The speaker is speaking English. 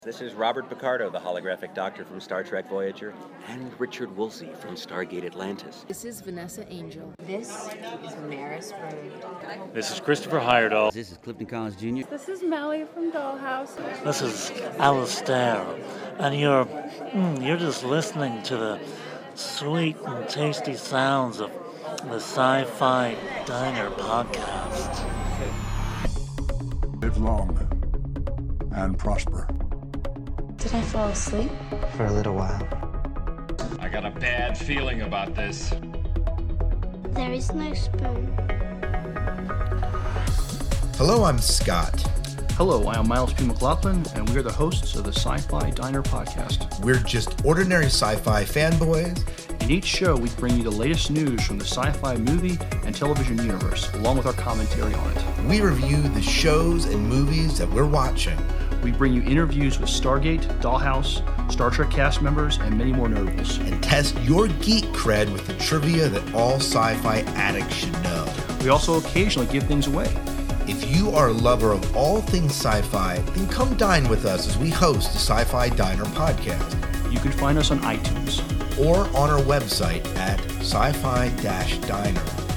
This is Robert Picardo, the holographic doctor from Star Trek Voyager, and Richard Woolsey from Stargate Atlantis. This is Vanessa Angel. This is Maris Road. This is Christopher Heyerdahl. This is Clifton Collins Jr. This is Melly from Dollhouse. This is Alistair, and you're just listening to the sweet and tasty sounds of the Sci-Fi Diner podcast. Live long and prosper. Did I fall asleep? For a little while. I got a bad feeling about this. There is no spoon. Hello, I'm Scott. Hello, I am Miles P. McLaughlin, and we are the hosts of the Sci-Fi Diner podcast. We're just ordinary sci-fi fanboys. In each show, we bring you the latest news from the sci-fi movie and television universe, along with our commentary on it. We review the shows and movies that we're watching. We bring you interviews with Stargate, Dollhouse, Star Trek cast members, and many more notables. And test your geek cred with the trivia that all sci-fi addicts should know. We also occasionally give things away. If you are a lover of all things sci-fi, then come dine with us as we host the Sci-Fi Diner podcast. You can find us on iTunes. Or on our website at sci-fi-diner.com.